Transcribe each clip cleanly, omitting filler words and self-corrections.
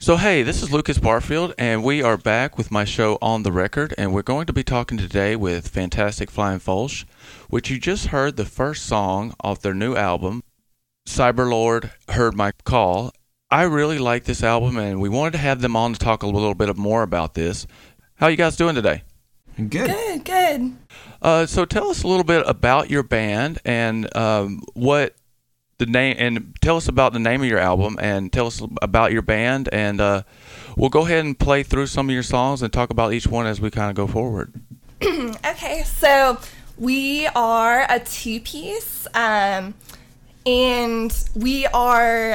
So, hey, this is Lucas Barfield, and we are back with my show On the Record, and we're going to be talking today with Fantastic Flying Folch, which you just heard the first song off their new album, Cyberlord Heard My Call. I really like this album, and we wanted to have them on to talk a little bit more about this. How you guys doing today? Good. So tell us a little bit about your band and what the name, and tell us about the name of your album, and tell us about your band, and we'll go ahead and play through some of your songs and talk about each one as we kind of go forward. Okay, so we are a two-piece, and we are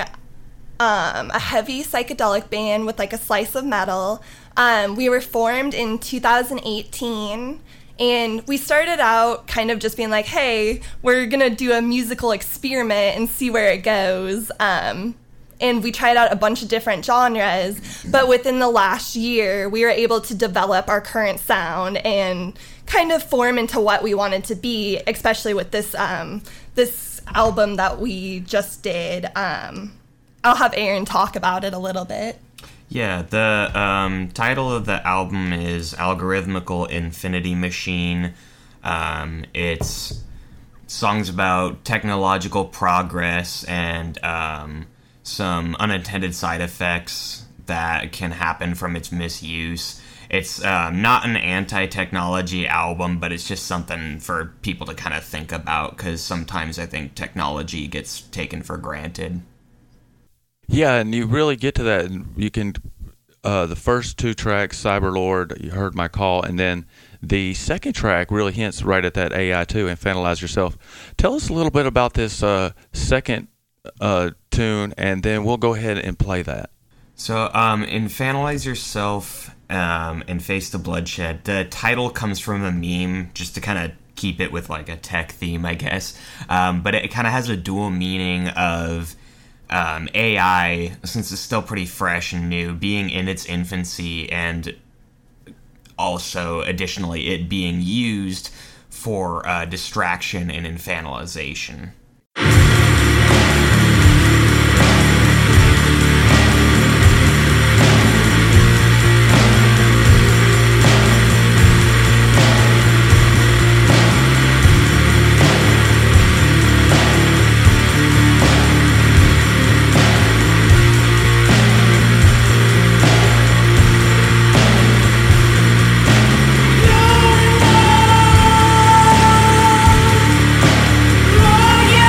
a heavy psychedelic band with like a slice of metal. We were formed in 2018. And we started out kind of just being like, hey, we're going to do a musical experiment and see where it goes. And we tried out a bunch of different genres. But within the last year, we were able to develop our current sound and kind of form into what we wanted to be, especially with this this album that we just did. I'll have Aaron talk about it a little bit. Yeah, the title of the album is Algorithmical Infinity Machine. It's songs about technological progress and some unintended side effects that can happen from its misuse. It's not an anti-technology album, but it's just something for people to kind of think about, because sometimes I think technology gets taken for granted. Yeah, and you really get to that. And you can, the first two tracks, Cyberlord, You Heard My Call, and then the second track really hints right at that AI too, Infantilize Yourself. Tell us a little bit about this second tune, and then we'll go ahead and play that. So, Infantilize Yourself and Face the Bloodshed. The title comes from a meme, just to kind of keep it with like a tech theme, I guess. But it kind of has a dual meaning of AI, since it's still pretty fresh and new, being in its infancy, and also additionally it being used for distraction and infantilization. Yeah.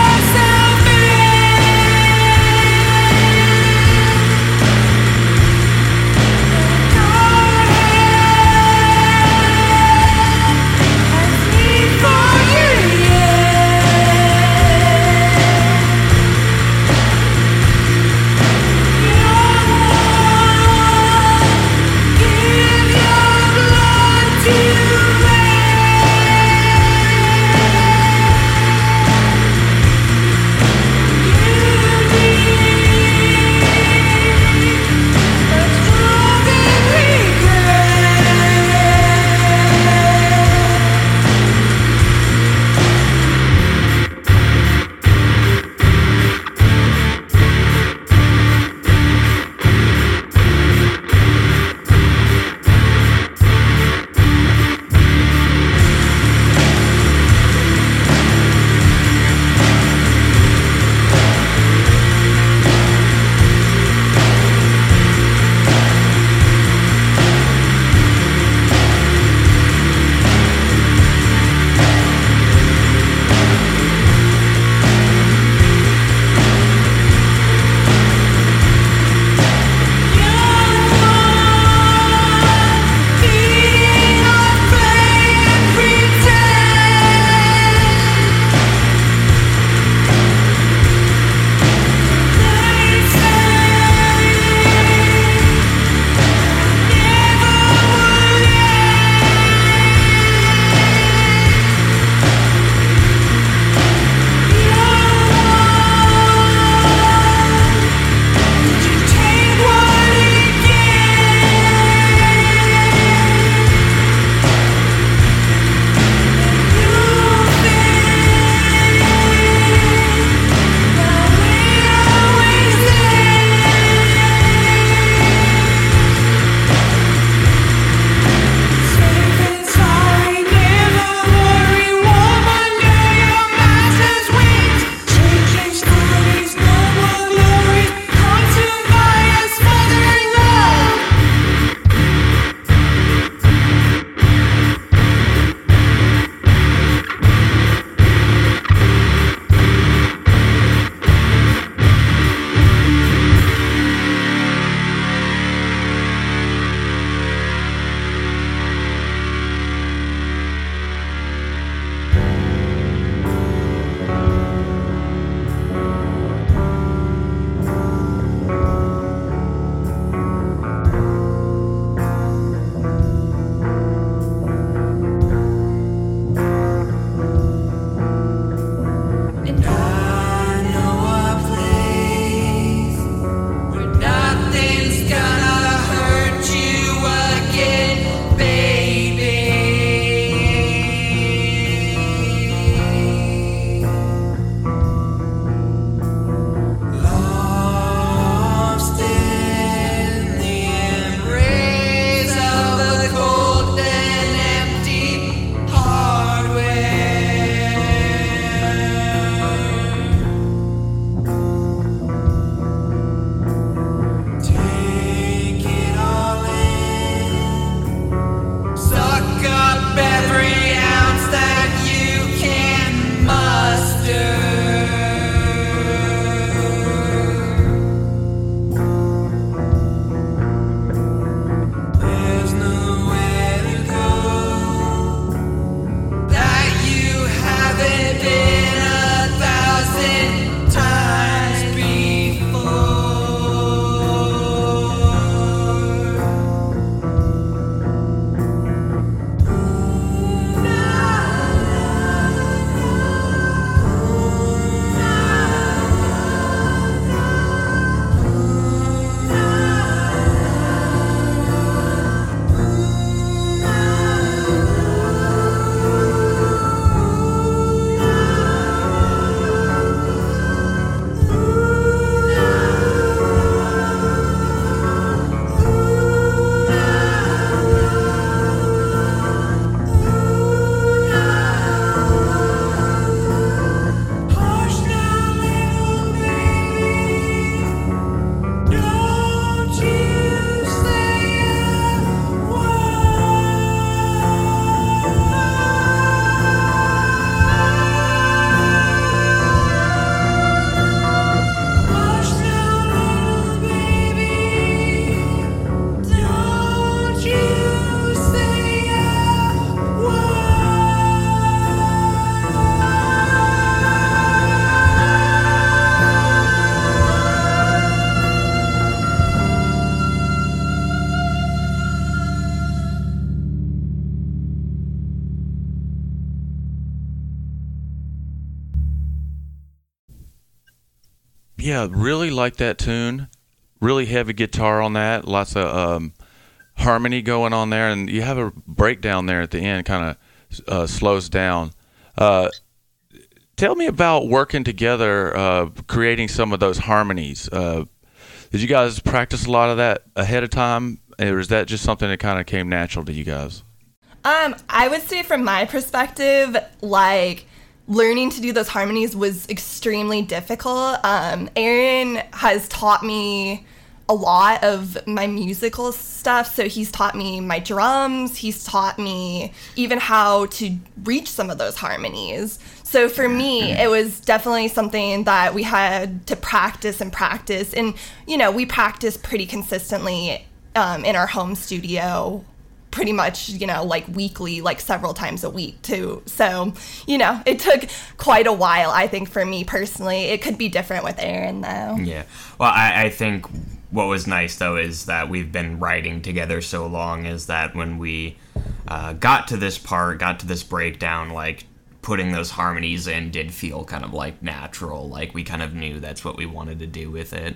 Yeah, really like that tune. Really heavy guitar on that. Lots of harmony going on there, and you have a breakdown there at the end, kind of slows down. Tell me about working together, creating some of those harmonies. Did you guys practice a lot of that ahead of time, or is that just something that kind of came natural to you guys? I would say from my perspective, like, learning to do those harmonies was extremely difficult. Aaron has taught me a lot of my musical stuff. So he's taught me my drums. He's taught me even how to reach some of those harmonies. So for me, it was definitely something that we had to practice and practice. And, you know, we practice pretty consistently in our home studio, pretty much, you know, like weekly, like several times a week too. So, you know, it took quite a while, I think, for me personally. It could be different with Aaron, though. Yeah. Well, I think what was nice, though, is that we've been writing together so long, is that when we got to this part, got to this breakdown, like, putting those harmonies in did feel kind of, like, natural. Like, we kind of knew that's what we wanted to do with it.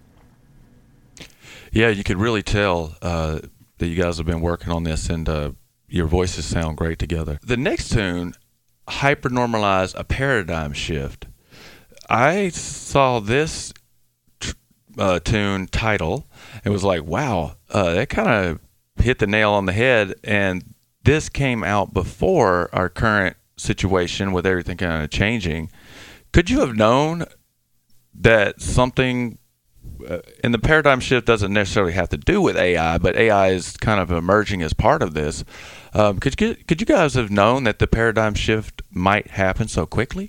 Yeah, you could really tell that you guys have been working on this, and your voices sound great together. The next tune, Hypernormalize, a Paradigm Shift. I saw this tune title and was like, wow, that kind of hit the nail on the head, and this came out before our current situation with everything kind of changing. Could you have known that something and the paradigm shift doesn't necessarily have to do with AI, but AI is kind of emerging as part of this. Could you guys have known that the paradigm shift might happen so quickly?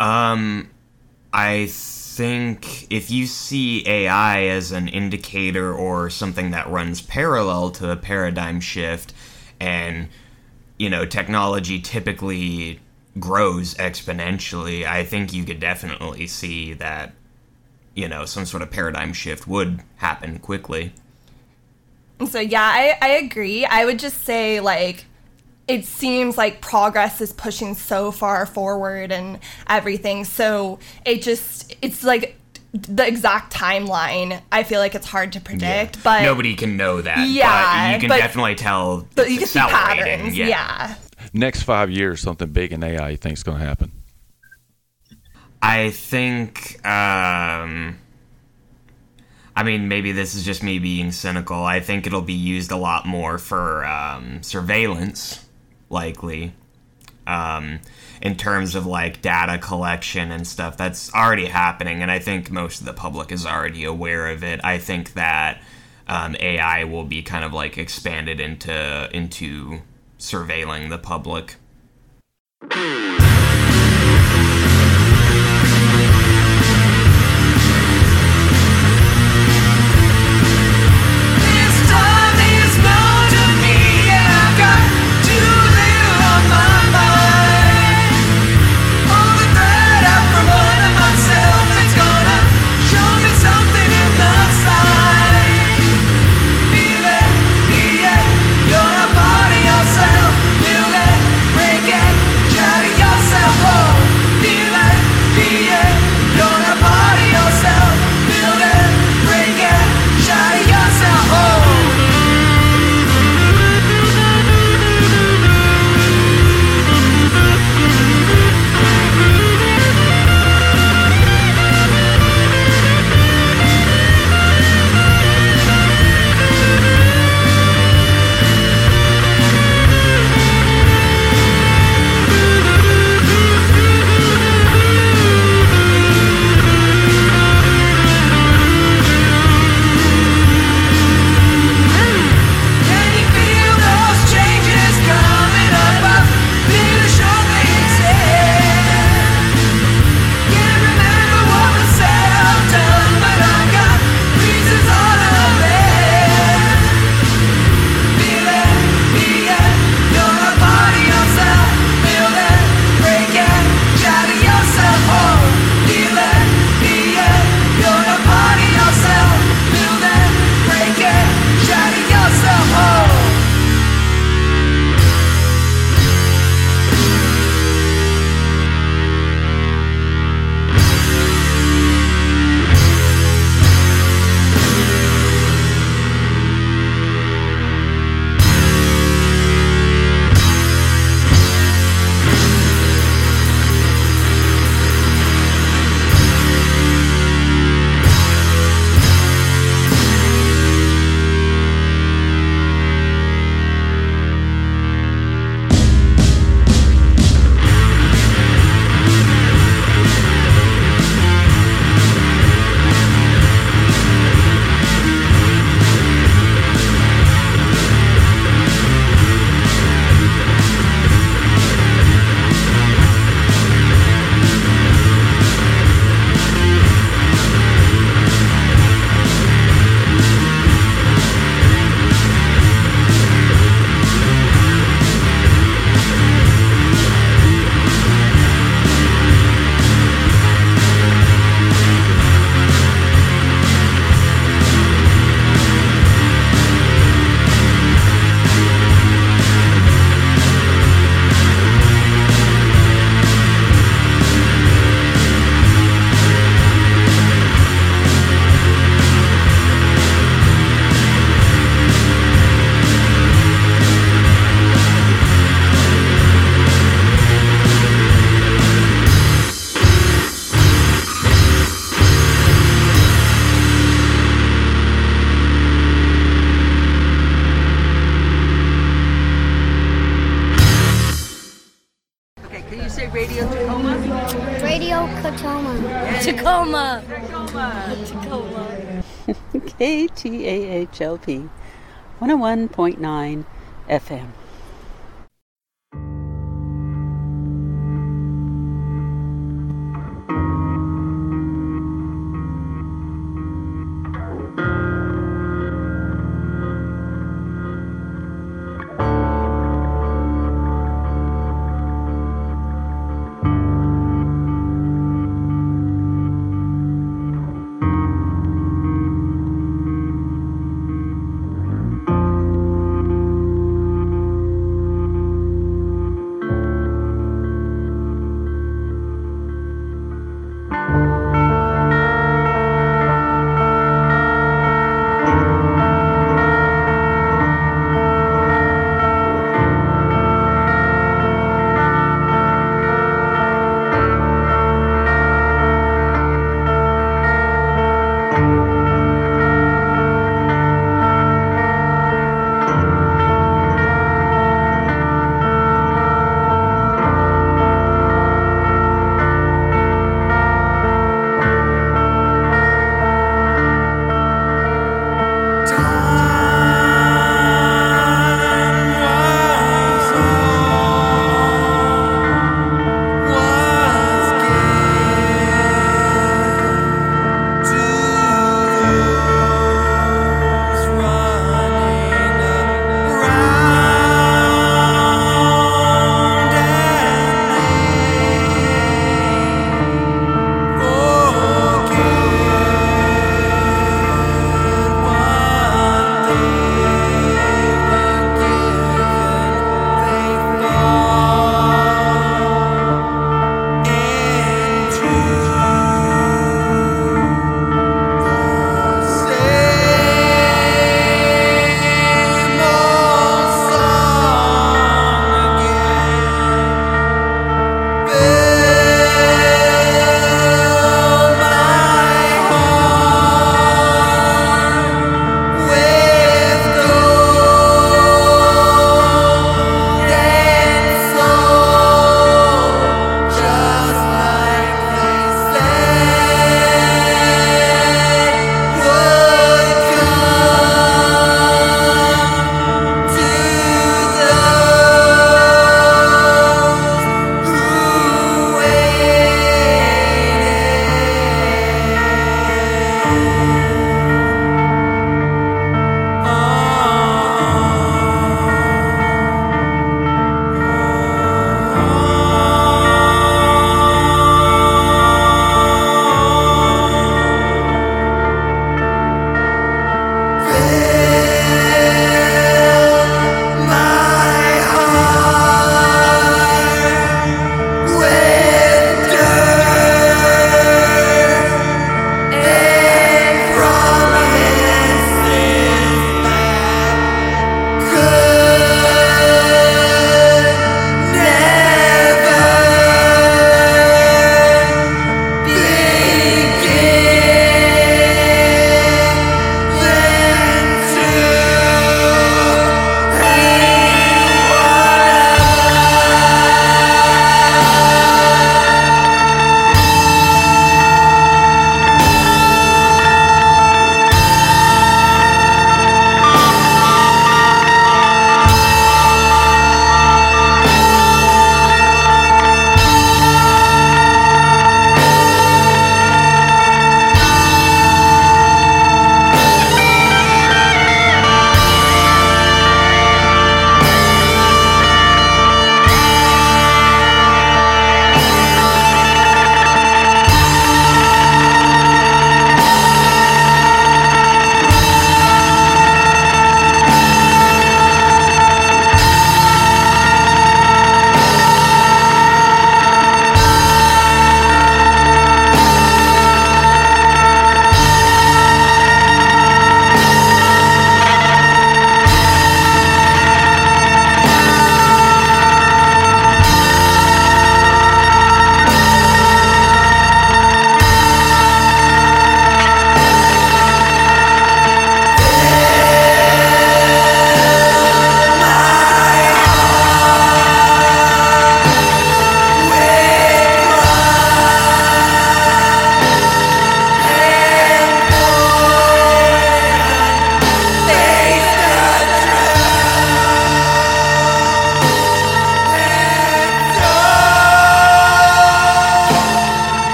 I think if you see AI as an indicator or something that runs parallel to a paradigm shift, and, you know, technology typically grows exponentially, I think you could definitely see that, you know, some sort of paradigm shift would happen quickly. So, yeah, I agree. I would just say, like, it seems like progress is pushing so far forward and everything. So it's like the exact timeline. I feel like it's hard to predict, but nobody can know that. Yeah, but you can definitely tell. But you can see patterns. Yeah. Next 5 years, something big in AI you think is going to happen? I think, I mean, maybe this is just me being cynical. I think it'll be used a lot more for surveillance, likely, in terms of, like, data collection and stuff. That's already happening, and I think most of the public is already aware of it. I think that AI will be kind of, like, expanded into surveilling the public. Yourself, feel it, break it, try to Tacoma. Tacoma. KTAHLP 101.9 FM.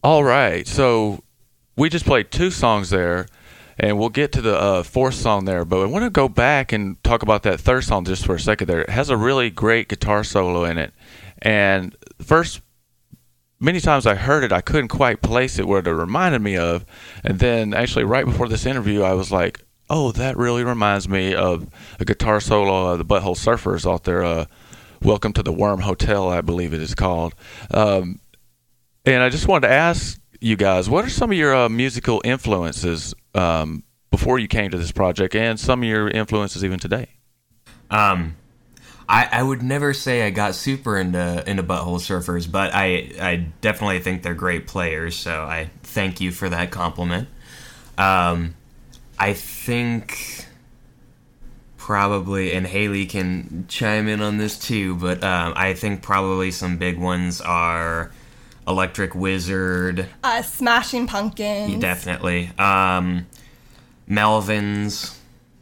All right, so we just played 2 songs there, and we'll get to the 4th song there, but I want to go back and talk about that 3rd song just for a second there. It has a really great guitar solo in it, and first, many times I heard it, I couldn't quite place it where it reminded me of, and then actually right before this interview, I was like, oh, that really reminds me of a guitar solo of the Butthole Surfers out there, Welcome to the Worm Hotel, I believe it is called. And I just wanted to ask you guys, what are some of your musical influences before you came to this project, and some of your influences even today? I would never say I got super into Butthole Surfers, but I definitely think they're great players, so I thank you for that compliment. I think probably, and Haley can chime in on this too, but I think probably some big ones are Electric Wizard, Smashing Pumpkins, definitely, Melvins,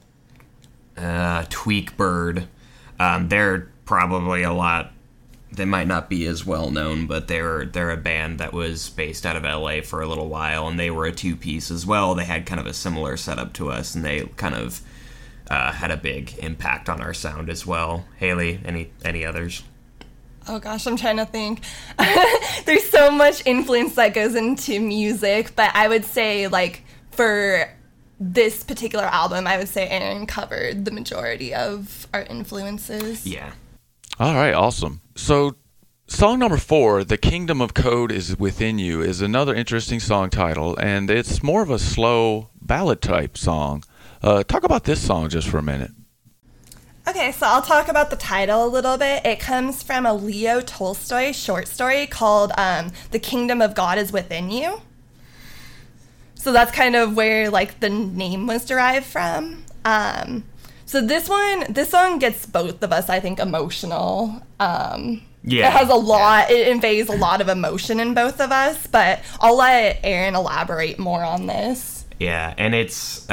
Tweakbird. They're probably a lot. They might not be as well known, but they're a band that was based out of LA for a little while, and they were a 2-piece as well. They had kind of a similar setup to us, and they kind of had a big impact on our sound as well. Haley, any others? Oh gosh, I'm trying to think. There's so much influence that goes into music, but I would say, like, for this particular album, I would say Aaron covered the majority of our influences. Yeah. All right, awesome. So, song number 4, The Kingdom of Code is Within You, is another interesting song title, and it's more of a slow ballad type song. Talk about this song just for a minute. Okay, so I'll talk about the title a little bit. It comes from a Leo Tolstoy short story called The Kingdom of God is Within You. So that's kind of where, like, the name was derived from. So this song gets both of us, I think, emotional. Yeah. It has a lot, it conveys a lot of emotion in both of us, but I'll let Aaron elaborate more on this. Yeah, and it's,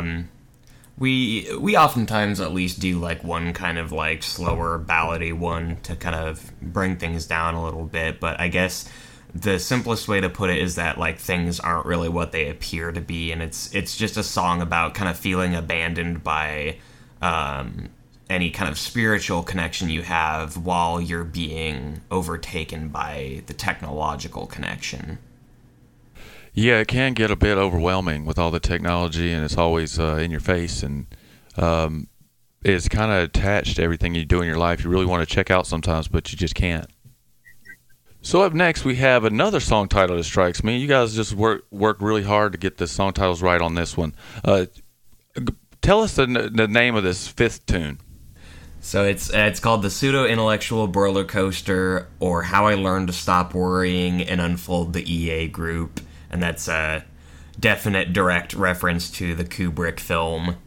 we oftentimes at least do, like, one kind of, like, slower ballady one to kind of bring things down a little bit, but I guess the simplest way to put it is that, like, things aren't really what they appear to be, and it's just a song about kind of feeling abandoned by any kind of spiritual connection you have while you're being overtaken by the technological connection. Yeah, it can get a bit overwhelming with all the technology, and it's always in your face, and it's kind of attached to everything you do in your life. You really want to check out sometimes, but you just can't. So up next, we have another song title that strikes me. You guys just worked really hard to get the song titles right on this one. Tell us the name of this 5th tune. So it's called The Pseudo-Intellectual Roller Coaster, or How I Learned to Stop Worrying and Unfold the EA Group. And that's a definite direct reference to the Kubrick film,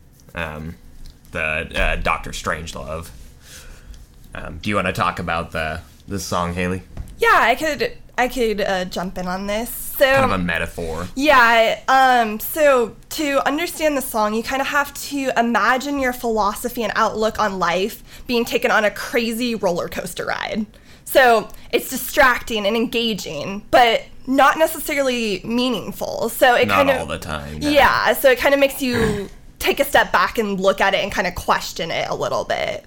the Dr. Strangelove. Do you want to talk about this song, Haley? Yeah, I could jump in on this. So kind of a metaphor. Yeah. So to understand the song, you kind of have to imagine your philosophy and outlook on life being taken on a crazy roller coaster ride. So it's distracting and engaging, but not necessarily meaningful. So it not all the time. No. Yeah. So it kind of makes you take a step back and look at it and kind of question it a little bit.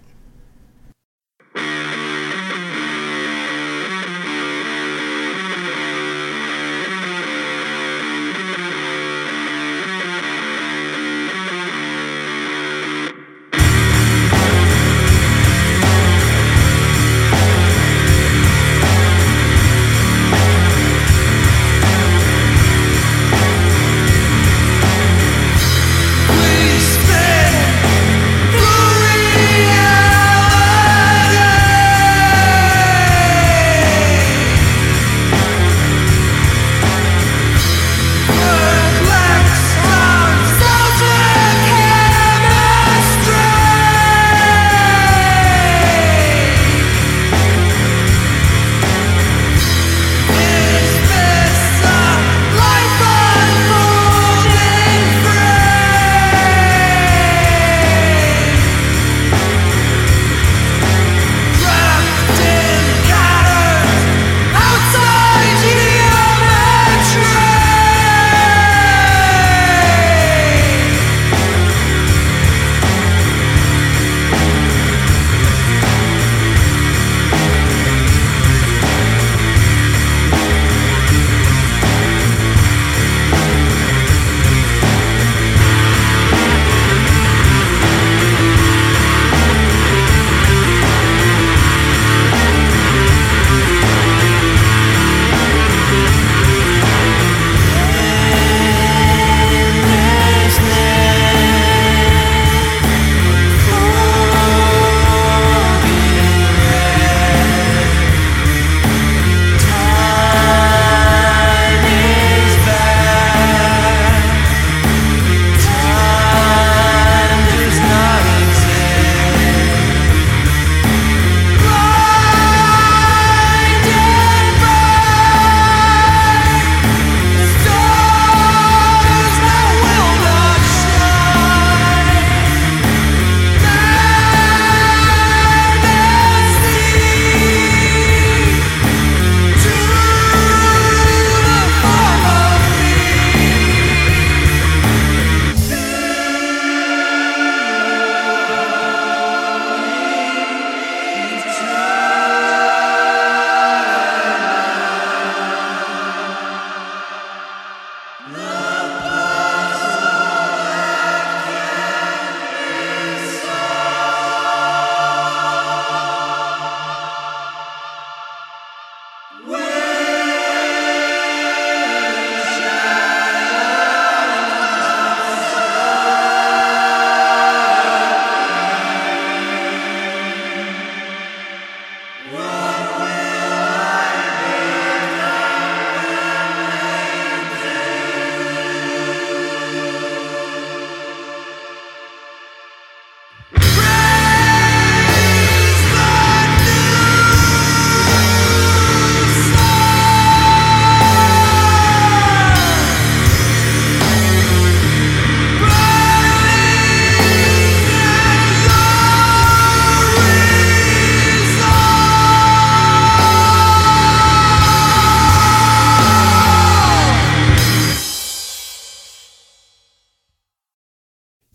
We spin through reality.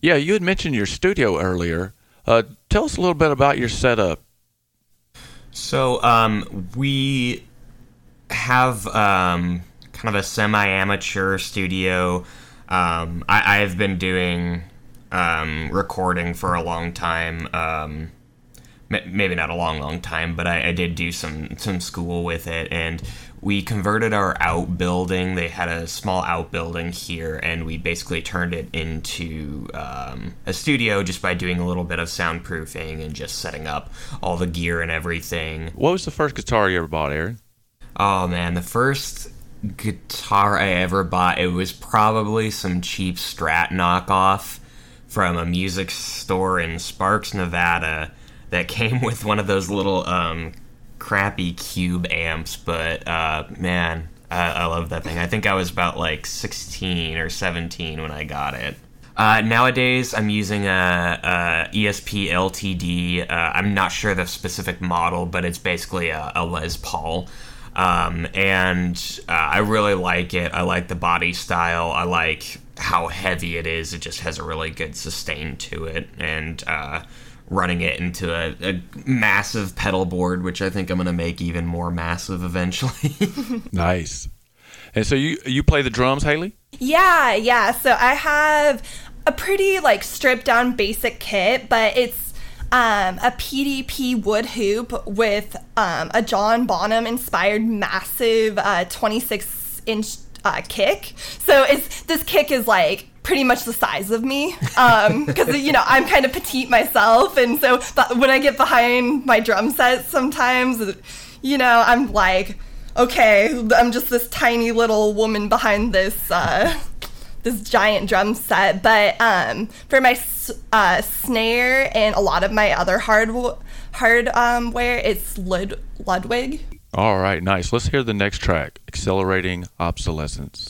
Yeah, you had mentioned your studio earlier. Tell us a little bit about your setup. So we have kind of a semi-amateur studio. I've been doing recording for a long time. Maybe not a long time, but I did do some school with it, and we converted our outbuilding. They had a small outbuilding here, and we basically turned it into a studio just by doing a little bit of soundproofing and just setting up all the gear and everything. What was the first guitar you ever bought, Aaron? Oh man, the first guitar I ever bought, it was probably some cheap Strat knockoff from a music store in Sparks, Nevada, that came with one of those little crappy cube amps, but man, I love that thing. I think I was about like 16 or 17 when I got it. Nowadays, I'm using a ESP LTD. I'm not sure the specific model, but it's basically a Les Paul. And I really like it. I like the body style. I like how heavy it is. It just has a really good sustain to it. And running it into a massive pedal board, which I think I'm going to make even more massive eventually. Nice. And so you play the drums, Haley? Yeah. So I have a pretty like stripped down basic kit, but it's a PDP wood hoop with a John Bonham inspired massive 26-inch kick. So this kick is like pretty much the size of me, because I'm kind of petite myself, and so when I get behind my drum set sometimes, I'm like, okay, I'm just this tiny little woman behind this this giant drum set. But for my snare and a lot of my other hardware, it's Ludwig. All right, nice. Let's hear the next track, Accelerating Obsolescence.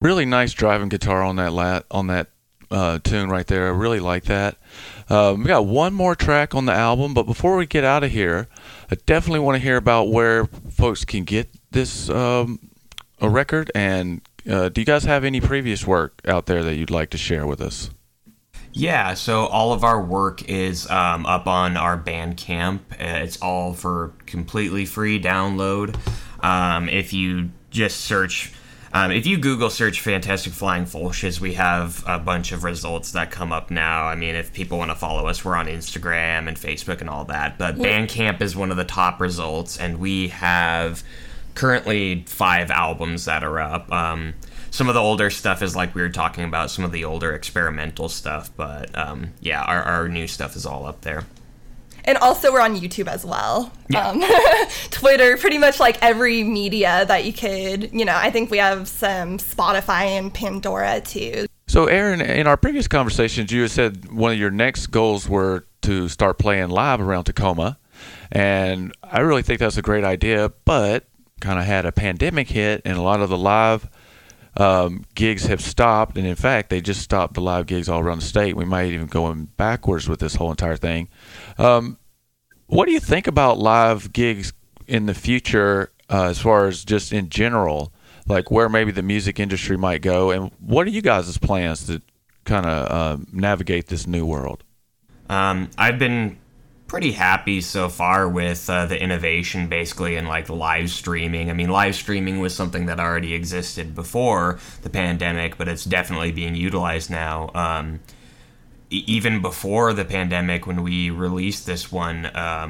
Really nice driving guitar on that tune right there. I really like that. We got one more track on the album, but before we get out of here, I definitely want to hear about where folks can get this a record. And do you guys have any previous work out there that you'd like to share with us? Yeah, so all of our work is up on our Bandcamp. It's all for completely free download. If you just search, if you Google search Fantastic Flying Fulches, we have a bunch of results that come up now. I mean, if people want to follow us, we're on Instagram and Facebook and all that. But Bandcamp is one of the top results, and we have currently 5 albums that are up. Some of the older stuff is like we were talking about, some of the older experimental stuff, but yeah, our new stuff is all up there. And also we're on YouTube as well. Yeah. Twitter, pretty much like every media that you could, I think we have some Spotify and Pandora too. So Aaron, in our previous conversations, you had said one of your next goals were to start playing live around Tacoma. And I really think that's a great idea, but kind of had a pandemic hit and a lot of the live gigs have stopped, and in fact they just stopped the live gigs all around the state. We might even going backwards with this whole entire thing. What do you think about live gigs in the future, as far as just in general, like where maybe the music industry might go, and what are you guys' plans to kind of navigate this new world? I've been pretty happy so far with the innovation basically in like live streaming. I mean, live streaming was something that already existed before the pandemic, but it's definitely being utilized now. Even before the pandemic, when we released this one,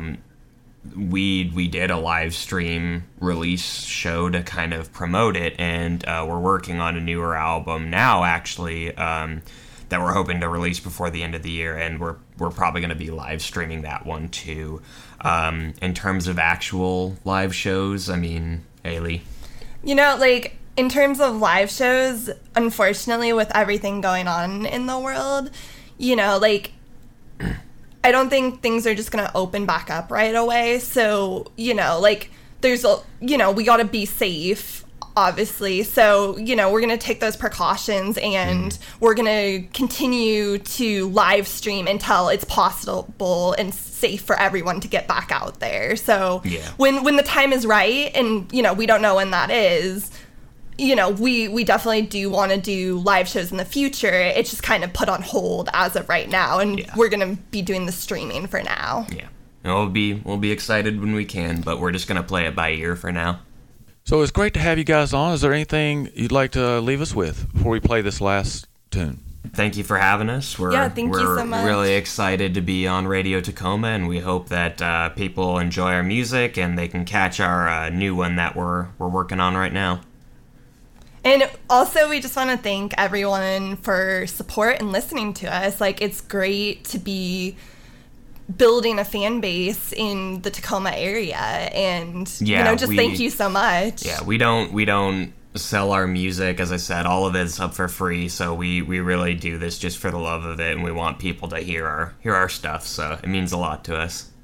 we did a live stream release show to kind of promote it, and we're working on a newer album now actually, that we're hoping to release before the end of the year, and we're probably going to be live streaming that one too. In terms of actual live shows, I mean, Haley? Like in terms of live shows, unfortunately with everything going on in the world, like I don't think things are just going to open back up right away. So, like there's we got to be safe, obviously. So, we're going to take those precautions, and we're going to continue to live stream until it's possible and safe for everyone to get back out there. So when the time is right, and, we don't know when that is, we definitely do want to do live shows in the future. It's just kind of put on hold as of right now, and we're going to be doing the streaming for now. Yeah. We'll be excited when we can, but we're just going to play it by ear for now. So it's great to have you guys on. Is there anything you'd like to leave us with before we play this last tune? Thank you for having us. We're thank you so much. Really excited to be on Radio Tacoma, and we hope that people enjoy our music and they can catch our new one that we're working on right now. And also, we just want to thank everyone for support and listening to us. Like, it's great to be building a fan base in the Tacoma area, and thank you so much. Yeah, we don't sell our music. As I said, all of it's up for free, so we really do this just for the love of it, and we want people to hear our stuff, so it means a lot to us.